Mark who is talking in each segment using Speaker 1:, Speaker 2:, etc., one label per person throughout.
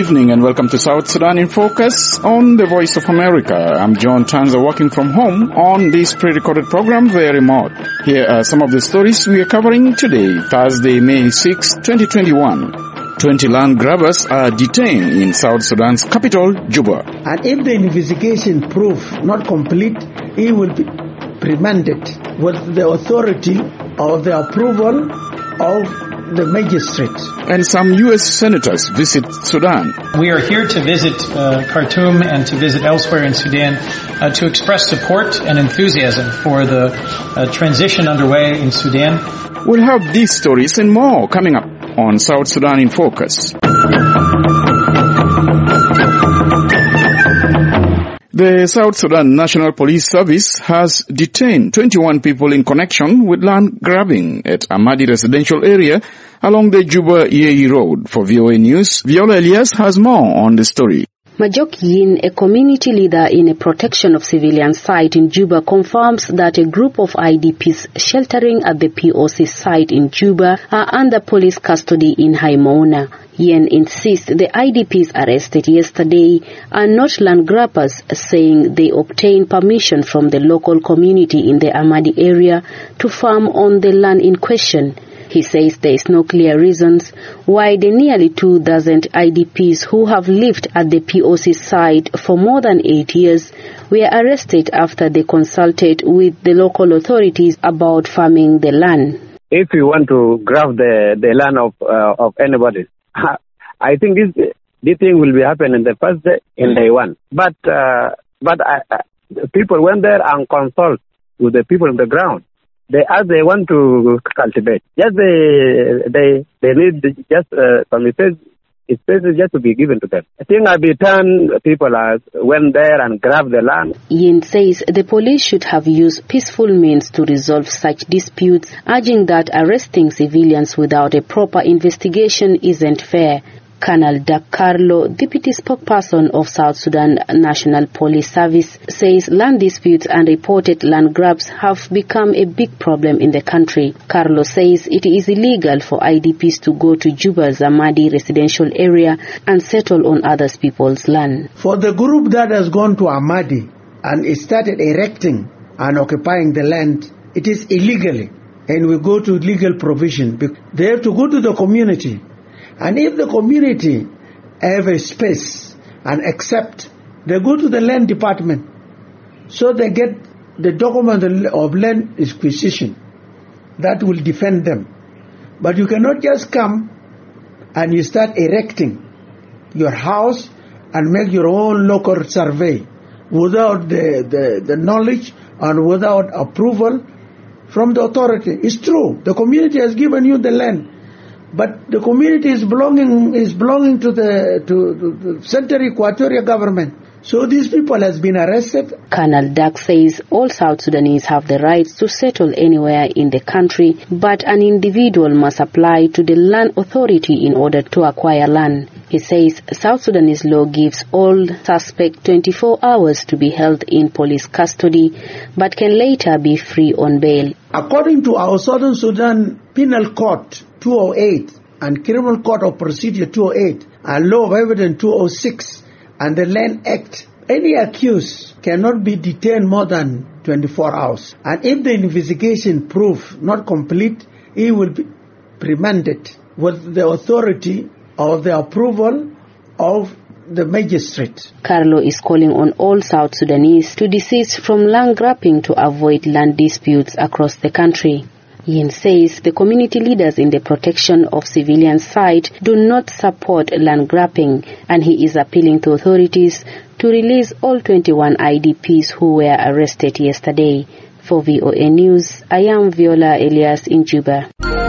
Speaker 1: evening and welcome to South Sudan in Focus on the Voice of America. I'm John Tanza, working from home on this pre-recorded program via remote. Here are some of the stories we are covering today, Thursday, May 6, 2021. 20 land grabbers are detained in South Sudan's capital, Juba.
Speaker 2: And if the investigation proves not complete, it will be remanded with the authority of the approval of the magistrate.
Speaker 1: And some U.S. senators visit Sudan.
Speaker 3: We are here to visit Khartoum and to visit elsewhere in Sudan to express support and enthusiasm for the transition underway in Sudan.
Speaker 1: We'll have these stories and more coming up on South Sudan in Focus. The South Sudan National Police Service has detained 21 people in connection with land grabbing at Amadi residential area along the Juba-Yei Road. For VOA News, Viola Elias has more on the story.
Speaker 4: Majok Yin, a community leader in a protection of civilian site in Juba, confirms that a group of IDPs sheltering at the POC site in Juba are under police custody in Haimona. Yen insists the IDPs arrested yesterday are not land grabbers, saying they obtained permission from the local community in the Amadi area to farm on the land in question. He says there is no clear reasons why the nearly 2,000 IDPs who have lived at the POC site for more than 8 years were arrested after they consulted with the local authorities about farming the land.
Speaker 5: If you want to grab the land of anybody, I think this thing will be happening the first day in day one. But people went there and consult with the people on the ground. They want to cultivate. Just they need just some spaces just to be given to them. I think people went there and grabbed the land.
Speaker 4: Yin says the police should have used peaceful means to resolve such disputes, urging that arresting civilians without a proper investigation isn't fair. Colonel Dak Carlo, deputy spokesperson of South Sudan National Police Service, says land disputes and reported land grabs have become a big problem in the country. Carlo says it is illegal for IDPs to go to Juba's Amadi residential area and settle on other people's land.
Speaker 2: For the group that has gone to Amadi and started erecting and occupying the land, it is illegally, and we go to legal provision. They have to go to the community. And if the community have a space and accept, they go to the land department. So they get the document of land acquisition that will defend them. But you cannot just come and you start erecting your house and make your own local survey without the knowledge and without approval from the authority. It's true, the community has given you the land. But the community is belonging to the Central Equatorial government. So these people has been arrested.
Speaker 4: Colonel Dak says all South Sudanese have the right to settle anywhere in the country, but an individual must apply to the land authority in order to acquire land. He says South Sudanese law gives all suspects 24 hours to be held in police custody, but can later be free on bail.
Speaker 2: According to our Southern Sudan Penal Code 208 and Criminal Code of Procedure 208 and Law of Evidence 206 and the Land Act, any accused cannot be detained more than 24 hours. And if the investigation proves not complete, it will be remanded with the authority of the approval of the magistrate.
Speaker 4: Carlo is calling on all South Sudanese to desist from land grabbing to avoid land disputes across the country. Yin says the community leaders in the protection of civilian site do not support land grabbing, and he is appealing to authorities to release all 21 IDPs who were arrested yesterday. For VOA News, I am Viola Elias in Juba.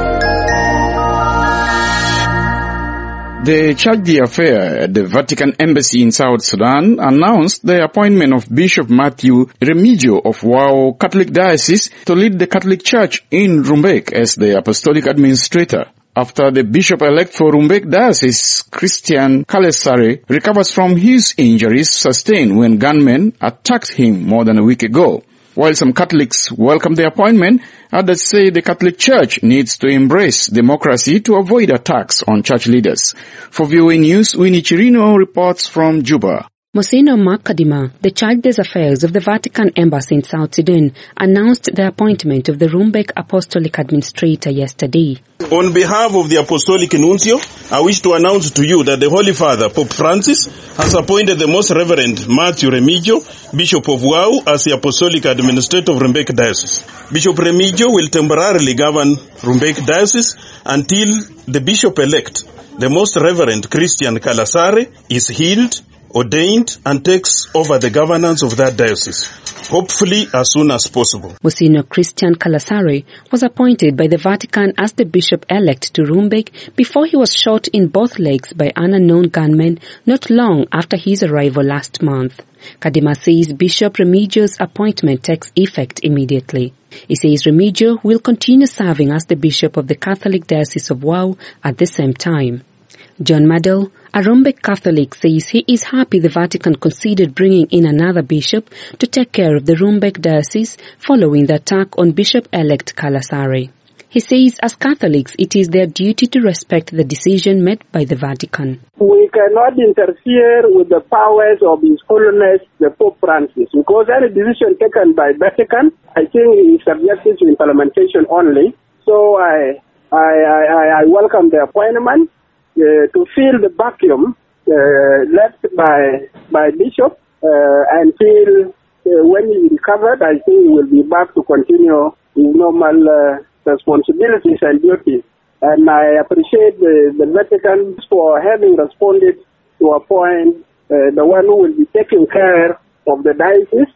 Speaker 1: They charged the affair at the Vatican Embassy in South Sudan announced the appointment of Bishop Matthew Remigio of Wau Catholic Diocese to lead the Catholic Church in Rumbek as the Apostolic Administrator. After the Bishop-elect for Rumbek Diocese, Christian Kalesare, recovers from his injuries sustained when gunmen attacked him more than a week ago. While some Catholics welcomed the appointment, Others say the Catholic Church needs to embrace democracy to avoid attacks on church leaders. For VOA News, Winnie Chirino reports from Juba.
Speaker 6: Monsignor Mark Kadima, the Church Affairs of the Vatican Embassy in South Sudan, announced the appointment of the Rumbek Apostolic Administrator yesterday.
Speaker 7: On behalf of the Apostolic Nuncio, I wish to announce to you that the Holy Father, Pope Francis, has appointed the Most Reverend Matthew Remigio, Bishop of Wau, as the Apostolic Administrator of Rumbek Diocese. Bishop Remigio will temporarily govern Rumbek Diocese until the Bishop-elect, the Most Reverend Christian Kalasare, is healed, ordained, and takes over the governance of that diocese, hopefully as soon as possible.
Speaker 6: Monsignor Christian Kalasare was appointed by the Vatican as the bishop-elect to Rumbek before he was shot in both legs by an unknown gunman not long after his arrival last month. Kadima says Bishop Remigio's appointment takes effect immediately. He says Remigio will continue serving as the Bishop of the Catholic Diocese of Wau at the same time. John Maddell, a Rumbek Catholic, says he is happy the Vatican considered bringing in another bishop to take care of the Rumbek diocese following the attack on Bishop-elect Kalasare. He says as Catholics it is their duty to respect the decision made by the Vatican.
Speaker 8: We cannot interfere with the powers of His Holiness the Pope Francis, because any decision taken by Vatican, I think is subjected to implementation only. So I welcome the appointment. To fill the vacuum left by Bishop until when he recovered, I think he will be back to continue his normal responsibilities and duties. And I appreciate the Vatican for having responded to appoint the one who will be taking care of the diocese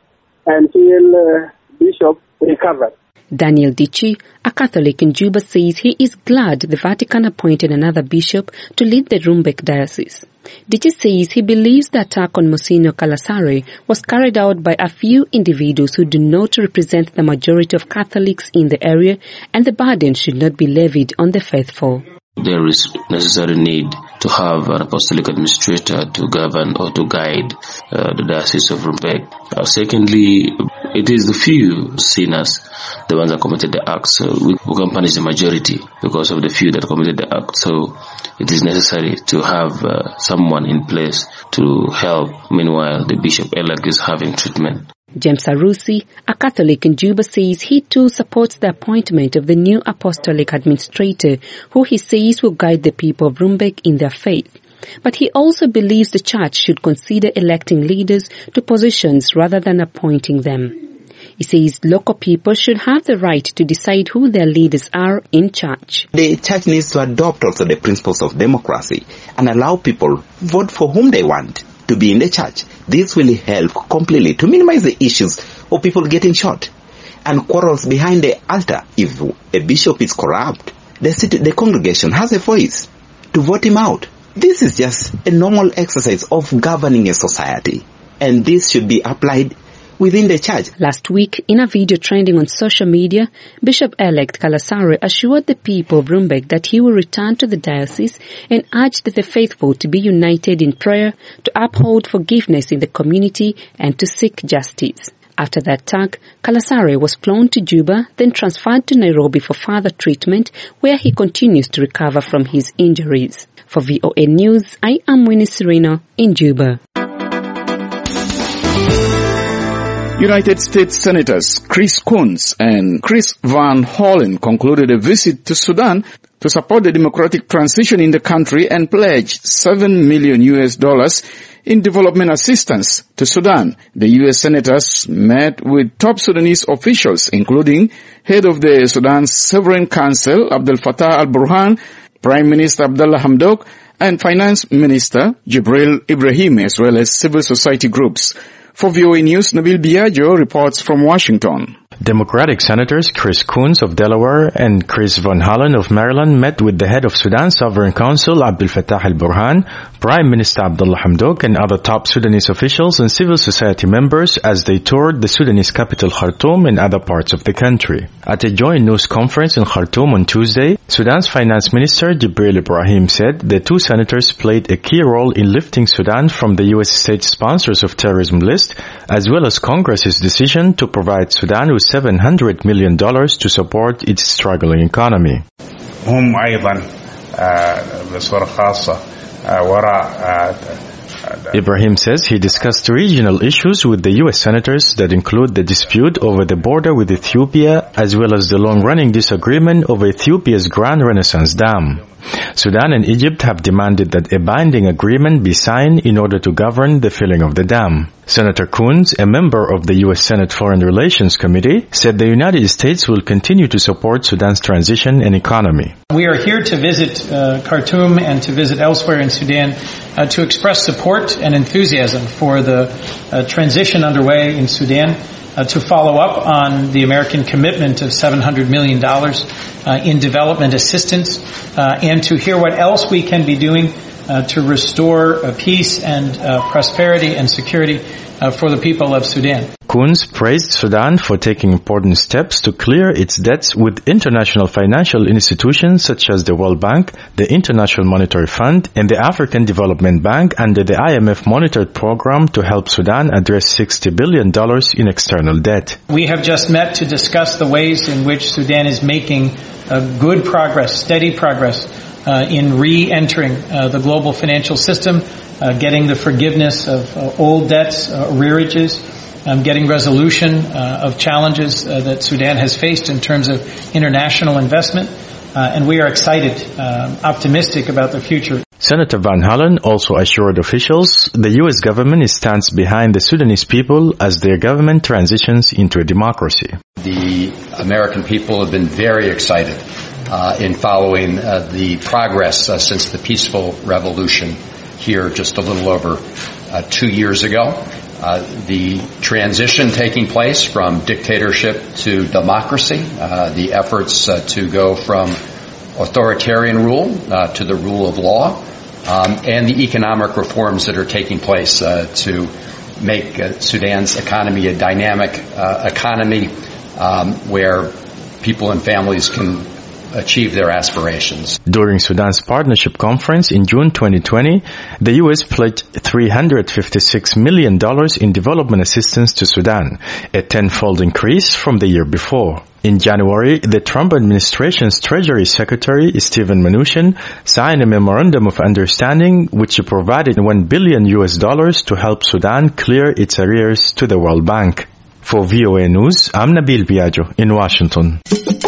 Speaker 8: until Bishop recovers.
Speaker 6: Daniel Dichi, a Catholic in Juba, says he is glad the Vatican appointed another bishop to lead the Rumbek diocese. Dichi says he believes the attack on Monsignor Kalasare was carried out by a few individuals who do not represent the majority of Catholics in the area, and the burden should not be levied on the faithful.
Speaker 9: There is necessary need to have an apostolic administrator to govern or to guide the Diocese of Rumbek. Secondly, it is the few sinners, the ones that committed the acts. We can punish the majority because of the few that committed the act. So it is necessary to have someone in place to help. Meanwhile, the bishop-elect is having treatment.
Speaker 6: James Arusi, a Catholic in Juba, says he too supports the appointment of the new apostolic administrator, who he says will guide the people of Rumbek in their faith. But he also believes the church should consider electing leaders to positions rather than appointing them. He says local people should have the right to decide who their leaders are in church.
Speaker 10: The church needs to adopt also the principles of democracy and allow people vote for whom they want to be in the church. This will help completely to minimize the issues of people getting shot and quarrels behind the altar. If a bishop is corrupt, the congregation has a voice to vote him out. This is just a normal exercise of governing a society, and this should be applied within the church.
Speaker 6: Last week, in a video trending on social media, Bishop-elect Kalasare assured the people of Rumbek that he will return to the diocese and urged the faithful to be united in prayer, to uphold forgiveness in the community, and to seek justice. After the attack, Kalasare was flown to Juba, then transferred to Nairobi for further treatment, where he continues to recover from his injuries. For VOA News, I am Winnie Sereno in Juba.
Speaker 1: United States Senators Chris Coons and Chris Van Hollen concluded a visit to Sudan to support the democratic transition in the country and pledged $7 million in development assistance to Sudan. The U.S. Senators met with top Sudanese officials, including head of the Sudan Sovereign Council, Abdel Fattah al-Burhan, Prime Minister Abdallah Hamdok, and Finance Minister Jibril Ibrahim, as well as civil society groups. For VOA News, Nabil Biagio reports from Washington.
Speaker 11: Democratic Senators Chris Coons of Delaware and Chris Van Hollen of Maryland met with the head of Sudan's Sovereign Council, Abdel Fattah al-Burhan, Prime Minister Abdullah Hamdok, and other top Sudanese officials and civil society members as they toured the Sudanese capital Khartoum and other parts of the country. At a joint news conference in Khartoum on Tuesday, Sudan's Finance Minister Jibril Ibrahim said the two senators played a key role in lifting Sudan from the U.S. state sponsors of terrorism list, as well as Congress's decision to provide Sudan with $700 million to support its struggling economy.
Speaker 12: هم أيضا بصورة خاصة وراء
Speaker 11: Ibrahim says he discussed regional issues with the U.S. senators that include the dispute over the border with Ethiopia, as well as the long-running disagreement over Ethiopia's Grand Renaissance Dam. Sudan and Egypt have demanded that a binding agreement be signed in order to govern the filling of the dam. Senator Coons, a member of the U.S. Senate Foreign Relations Committee, said the United States will continue to support Sudan's transition and economy.
Speaker 3: We are here to visit Khartoum and to visit elsewhere in Sudan to express support and enthusiasm for the transition underway in Sudan, to follow up on the American commitment of $700 million in development assistance, and to hear what else we can be doing to restore peace and prosperity and security for the people of Sudan.
Speaker 11: Coons praised Sudan for taking important steps to clear its debts with international financial institutions such as the World Bank, the International Monetary Fund, and the African Development Bank under the IMF monitored program to help Sudan address $60 billion in external debt.
Speaker 3: We have just met to discuss the ways in which Sudan is making good progress, steady progress, in re-entering the global financial system, getting the forgiveness of old debts, arrearages, getting resolution of challenges that Sudan has faced in terms of international investment, and we are excited, optimistic about the future.
Speaker 11: Senator Van Hollen also assured officials the U.S. government stands behind the Sudanese people as their government transitions into a democracy.
Speaker 13: The American people have been very excited in following the progress since the peaceful revolution here just a little over 2 years ago. The transition taking place from dictatorship to democracy, the efforts to go from authoritarian rule to the rule of law, and the economic reforms that are taking place to make Sudan's economy a dynamic economy where people and families can achieve their aspirations.
Speaker 11: During Sudan's partnership conference in June 2020, the U.S. pledged $356 million in development assistance to Sudan, a tenfold increase from the year before. In January, the Trump administration's Treasury Secretary, Steven Mnuchin, signed a memorandum of understanding which provided $1 billion to help Sudan clear its arrears to the World Bank. For VOA News, I'm Nabil Biagio in Washington.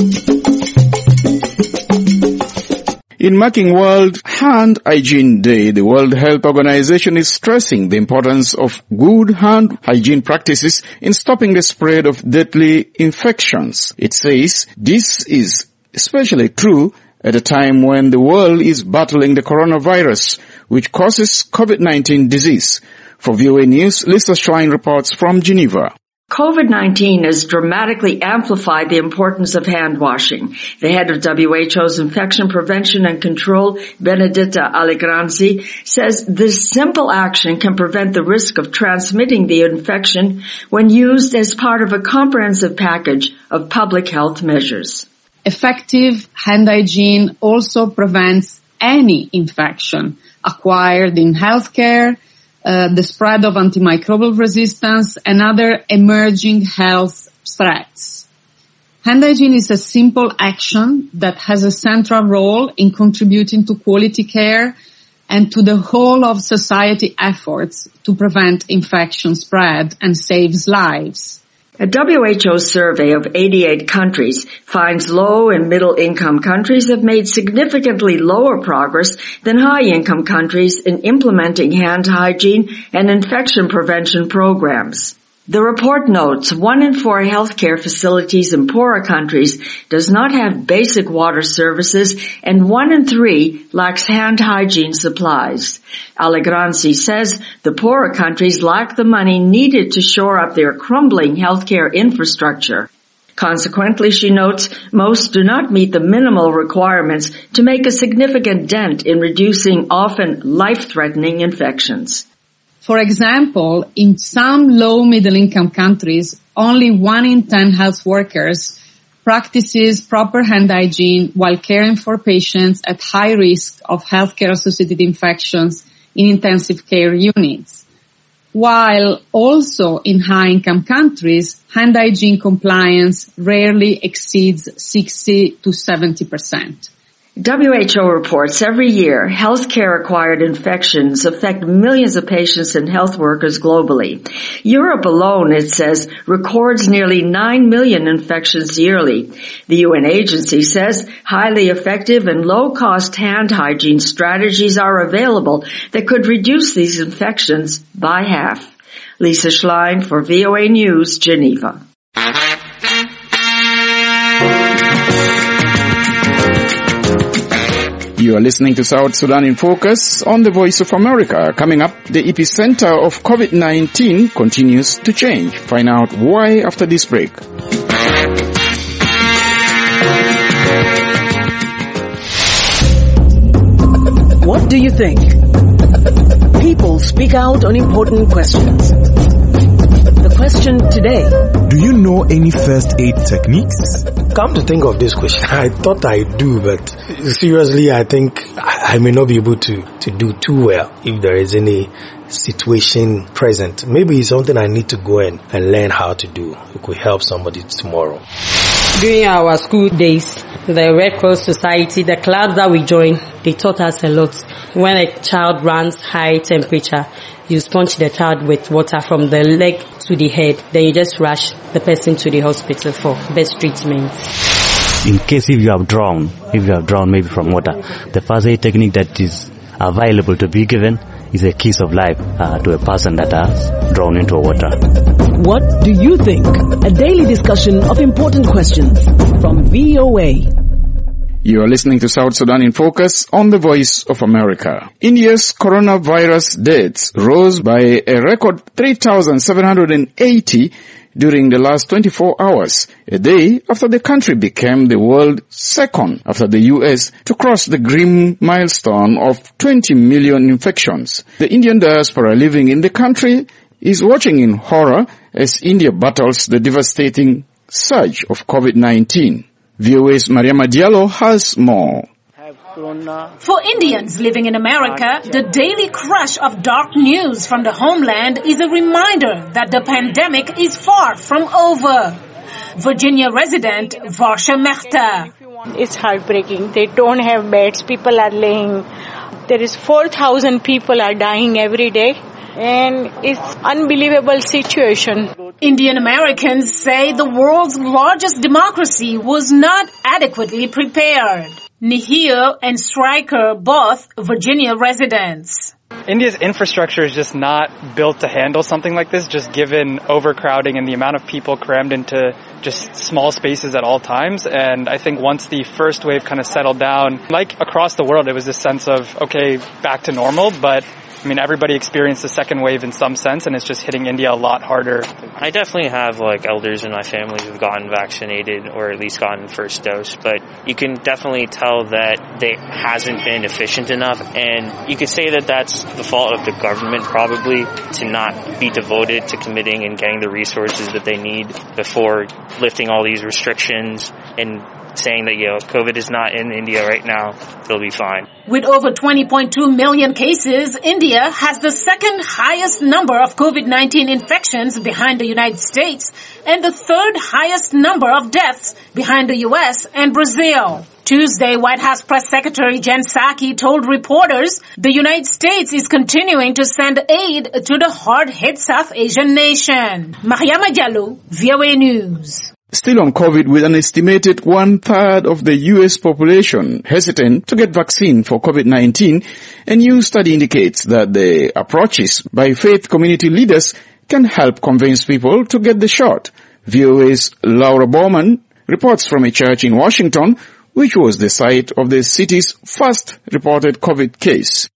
Speaker 1: In marking World Hand Hygiene Day, the World Health Organization is stressing the importance of good hand hygiene practices in stopping the spread of deadly infections. It says this is especially true at a time when the world is battling the coronavirus, which causes COVID-19 disease. For VOA News, Lisa Schwein reports from Geneva.
Speaker 14: COVID-19 has dramatically amplified the importance of hand washing. The head of WHO's Infection Prevention and Control, Benedetta Allegranzi, says this simple action can prevent the risk of transmitting the infection when used as part of a comprehensive package of public health measures.
Speaker 15: Effective hand hygiene also prevents any infection acquired in healthcare, the spread of antimicrobial resistance, and other emerging health threats. Hand hygiene is a simple action that has a central role in contributing to quality care and to the whole of society efforts to prevent infection spread and saves lives.
Speaker 14: A WHO survey of 88 countries finds low and middle income countries have made significantly lower progress than high income countries in implementing hand hygiene and infection prevention programs. The report notes 1 in 4 healthcare facilities in poorer countries does not have basic water services and 1 in 3 lacks hand hygiene supplies. Allegranzi says the poorer countries lack the money needed to shore up their crumbling healthcare infrastructure. Consequently, she notes, most do not meet the minimal requirements to make a significant dent in reducing often life-threatening infections.
Speaker 15: For example, in some low-middle-income countries, only 1 in 10 health workers practices proper hand hygiene while caring for patients at high risk of healthcare-associated infections in intensive care units. while also in high-income countries, hand hygiene compliance rarely exceeds 60 to 70%.
Speaker 14: WHO reports every year healthcare-acquired infections affect millions of patients and health workers globally. Europe alone, it says, records nearly 9 million infections yearly. The UN agency says highly effective and low-cost hand hygiene strategies are available that could reduce these infections by half. Lisa Schlein for VOA News, Geneva.
Speaker 1: You are listening to South Sudan in Focus on the Voice of America. Coming up, the epicenter of COVID-19 continues to change. Find out why after this break.
Speaker 16: What do you think? People speak out on important questions. The question today:
Speaker 17: do you know any first aid techniques?
Speaker 18: Come to think of this question, I thought I do, but seriously, I think I may not be able to do too well if there is any situation present. Maybe it's something I need to go and learn how to do. It could help somebody tomorrow.
Speaker 19: During our school days, the Red Cross Society, the clubs that we joined, they taught us a lot. When a child runs high temperature, you sponge the child with water from the leg to the head. Then you just rush the person to the hospital for best treatment.
Speaker 20: In case if you have drowned maybe from water, the first aid technique that is available to be given is a kiss of life to a person that has drowned into water.
Speaker 16: What do you think? A daily discussion of important questions from VOA.
Speaker 1: You are listening to South Sudan in Focus on the Voice of America. India's coronavirus deaths rose by a record 3,780 during the last 24 hours, a day after the country became the world's second after the US to cross the grim milestone of 20 million infections. The Indian diaspora living in the country is watching in horror as India battles the devastating surge of COVID-19. VOA's Mariama Diallo has more.
Speaker 21: For Indians living in America, the daily crush of dark news from the homeland is a reminder that the pandemic is far from over. Virginia resident Varsha Mehta.
Speaker 22: It's heartbreaking. They don't have beds. People are laying. There is 4,000 people are dying every day. And it's unbelievable situation.
Speaker 21: Indian Americans say the world's largest democracy was not adequately prepared. Nihir and Stryker, both Virginia residents.
Speaker 23: India's infrastructure is just not built to handle something like this, just given overcrowding and the amount of people crammed into just small spaces at all times. And I think once the first wave kind of settled down, like across the world, it was this sense of, okay, back to normal, but I mean, everybody experienced the second wave in some sense, and it's just hitting India a lot harder.
Speaker 24: I definitely have elders in my family who've gotten vaccinated or at least gotten first dose, but you can definitely tell that they hasn't been efficient enough, and you could say that that's the fault of the government probably to not be devoted to committing and getting the resources that they need before lifting all these restrictions and saying that, COVID is not in India right now, they'll be fine.
Speaker 21: With over 20.2 million cases, India has the second highest number of COVID-19 infections behind the United States and the third highest number of deaths behind the US and Brazil. Tuesday, White House Press Secretary Jen Psaki told reporters the United States is continuing to send aid to the hard-hit South Asian nation. Mariama Diallo, VOA News.
Speaker 1: Still on COVID, with an estimated 1/3 of the U.S. population hesitant to get vaccine for COVID-19, a new study indicates that the approaches by faith community leaders can help convince people to get the shot. VOA's Laura Bowman reports from a church in Washington, which was the site of the city's first reported COVID case.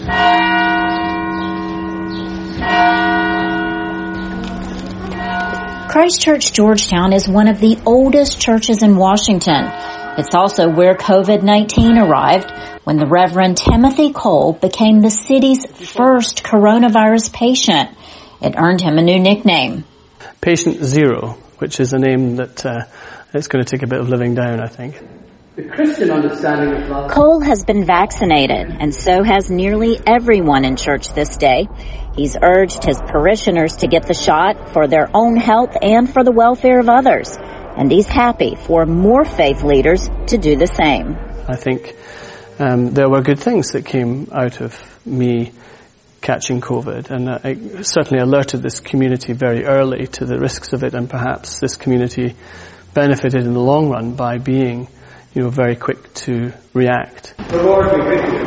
Speaker 25: Christ Church Georgetown is one of the oldest churches in Washington. It's also where COVID-19 arrived when the Reverend Timothy Cole became the city's first coronavirus patient. It earned him a new nickname.
Speaker 26: Patient Zero, which is a name that it's going to take a bit of living down, I think.
Speaker 2: The Christian understanding of love.
Speaker 25: Cole has been vaccinated, and so has nearly everyone in church this day. He's urged his parishioners to get the shot for their own health and for the welfare of others. And he's happy for more faith leaders to do the same.
Speaker 2: I think there were good things that came out of me catching COVID, and I certainly alerted this community very early to the risks of it, and perhaps this community benefited in the long run by being, very quick to react. The Lord be with you.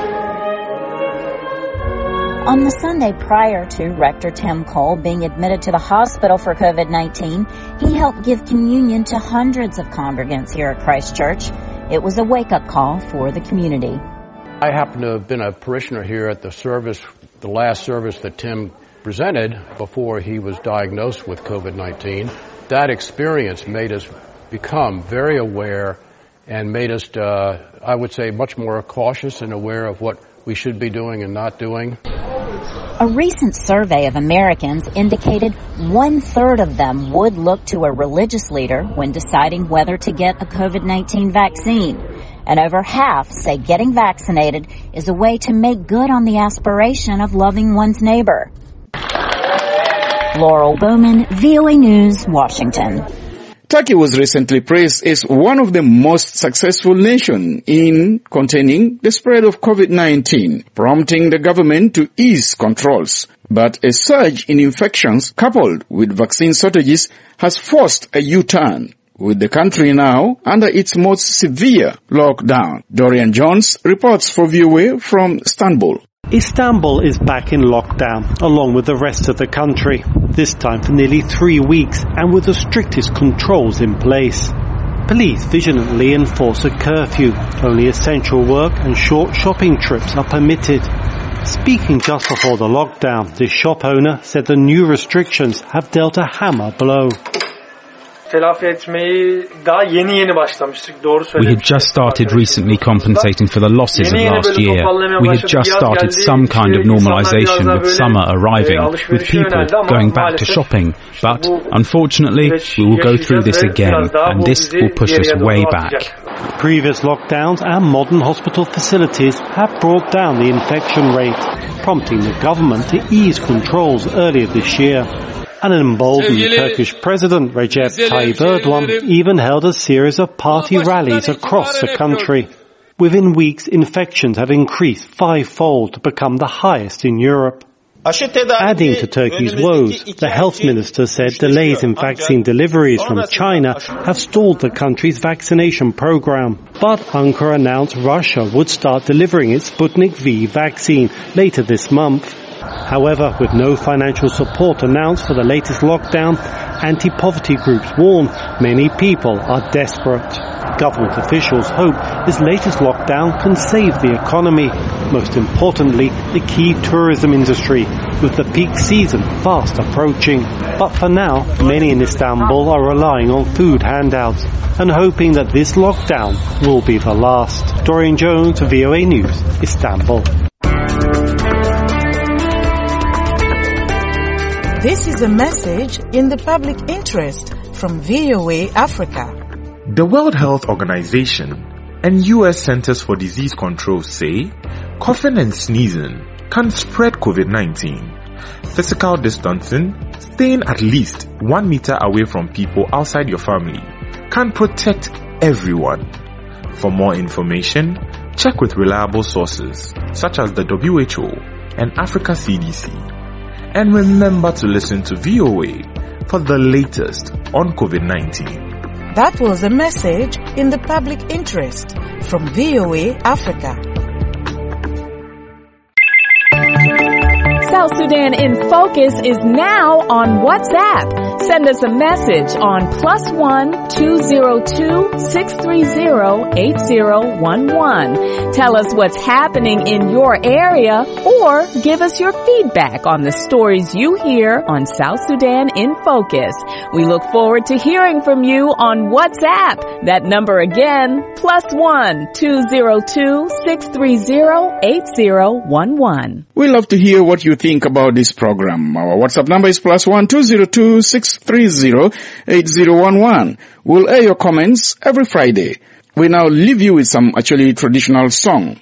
Speaker 25: On the Sunday prior to Rector Tim Cole being admitted to the hospital for COVID-19, he helped give communion to hundreds of congregants here at Christ Church. It was a wake-up call for the community.
Speaker 4: I happen to have been a parishioner here at the last service that Tim presented before he was diagnosed with COVID-19. That experience made us become very aware and made us, I would say, much more cautious and aware of what we should be doing and not doing.
Speaker 25: A recent survey of Americans indicated 1/3 of them would look to a religious leader when deciding whether to get a COVID-19 vaccine. And over half say getting vaccinated is a way to make good on the aspiration of loving one's neighbor. Laurel Bowman, VOA News, Washington.
Speaker 1: Turkey was recently praised as one of the most successful nations in containing the spread of COVID-19, prompting the government to ease controls. But a surge in infections coupled with vaccine shortages has forced a U-turn, with the country now under its most severe lockdown. Dorian Jones reports for VOA from Istanbul.
Speaker 5: Istanbul is back in lockdown, along with the rest of the country, this time for nearly 3 weeks and with the strictest controls in place. Police vigilantly enforce a curfew. Only essential work and short shopping trips are permitted. Speaking just before the lockdown, this shop owner said the new restrictions have dealt a hammer blow.
Speaker 7: We had just started recently compensating for the losses of last year. We had just started some kind of normalization with summer arriving, with people going back to shopping. But, unfortunately, we will go through this again, and this will push us way back.
Speaker 5: Previous lockdowns and modern hospital facilities have brought down the infection rate, prompting the government to ease controls earlier this year. And an emboldened Turkish President Recep Tayyip Erdogan even held a series of party rallies across the country. Within weeks, infections had increased 5-fold to become the highest in Europe. Adding to Turkey's woes, the health minister said delays in vaccine deliveries from China have stalled the country's vaccination program. But Ankara announced Russia would start delivering its Sputnik V vaccine later this month. However, with no financial support announced for the latest lockdown, anti-poverty groups warn many people are desperate. Government officials hope this latest lockdown can save the economy, most importantly, the key tourism industry, with the peak season fast approaching. But for now, many in Istanbul are relying on food handouts and hoping that this lockdown will be the last. Dorian Jones, VOA News, Istanbul.
Speaker 8: This is a message in the public interest from VOA Africa.
Speaker 17: The World Health Organization and U.S. Centers for Disease Control say coughing and sneezing can spread COVID-19. Physical distancing, staying at least 1 meter away from people outside your family, can protect everyone. For more information, check with reliable sources such as the WHO and Africa CDC. And remember to listen to VOA for the latest on COVID-19.
Speaker 8: That was a message in the public interest from VOA Africa.
Speaker 26: South Sudan in Focus is now on WhatsApp. Send us a message on +1 202 630 8011. Tell us what's happening in your area or give us your feedback on the stories you hear on South Sudan in Focus. We look forward to hearing from you on WhatsApp. That number again, +1 202 630 8011.
Speaker 1: We love to hear what you think about this program. Our WhatsApp number is +1 202 630 8011. We'll air your comments every Friday. We now leave you with some actually traditional song.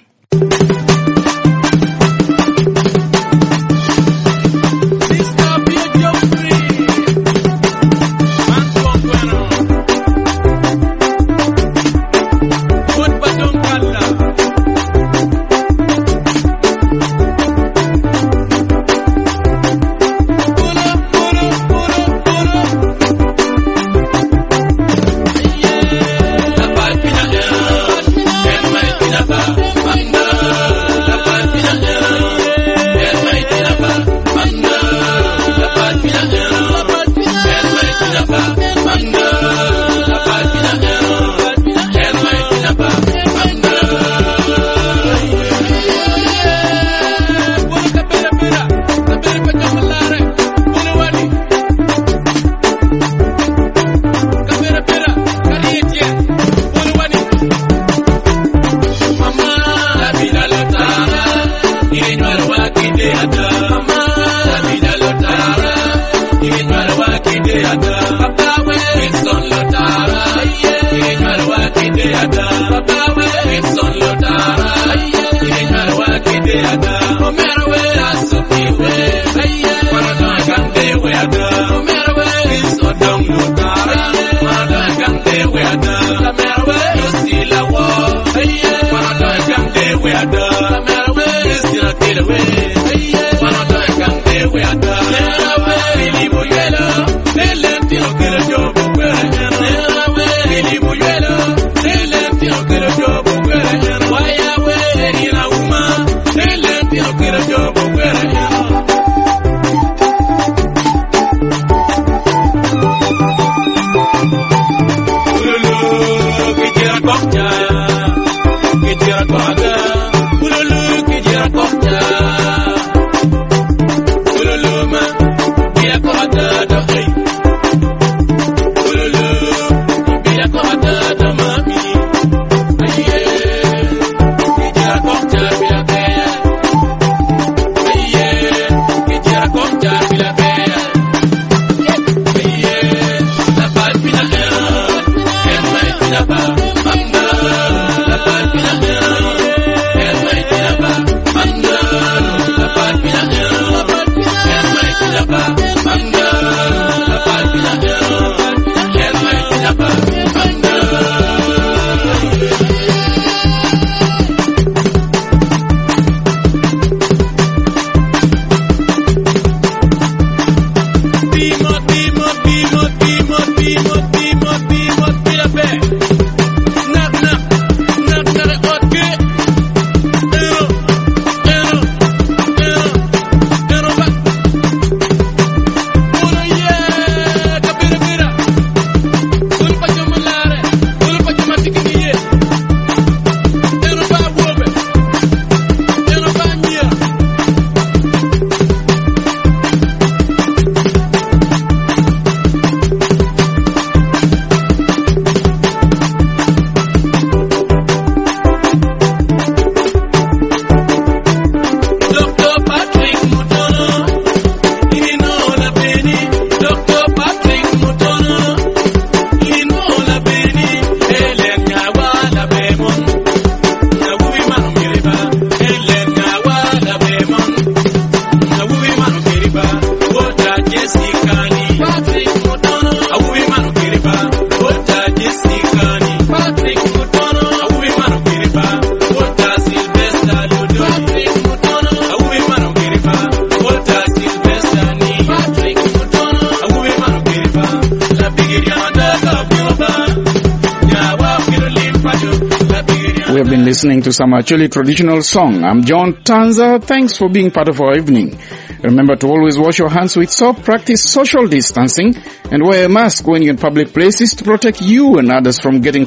Speaker 1: We have been listening to some actually traditional song. I'm John Tanza. Thanks for being part of our evening. Remember to always wash your hands with soap, practice social distancing, and wear a mask when you're in public places to protect you and others from getting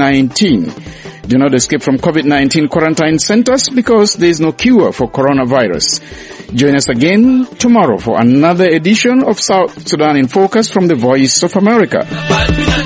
Speaker 1: COVID-19. Do not escape from COVID-19 quarantine centers because there is no cure for coronavirus. Join us again tomorrow for another edition of South Sudan in Focus from the Voice of America.